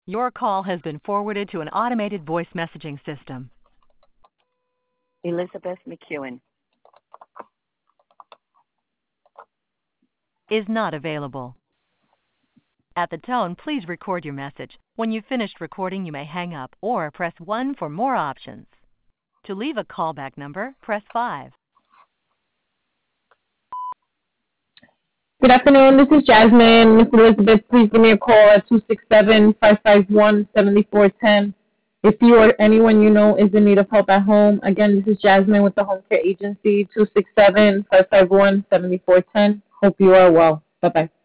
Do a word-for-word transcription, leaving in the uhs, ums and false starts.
Your call has been forwarded to an automated voice messaging system. Elizabeth McEwen. Is not available. At the tone, please record your message. When you've finished recording, you may hang up or press one for more options. To leave a callback number, press five. Good afternoon. This is Jasmine. Miss Elizabeth, please give me a call at two six seven, five five one, seven four one zero. If you or anyone you know is in need of help at home, again, this is Jasmine with the Home Care Agency, two six seven, five five one, seven four one zero. Hope you are well. Bye-bye.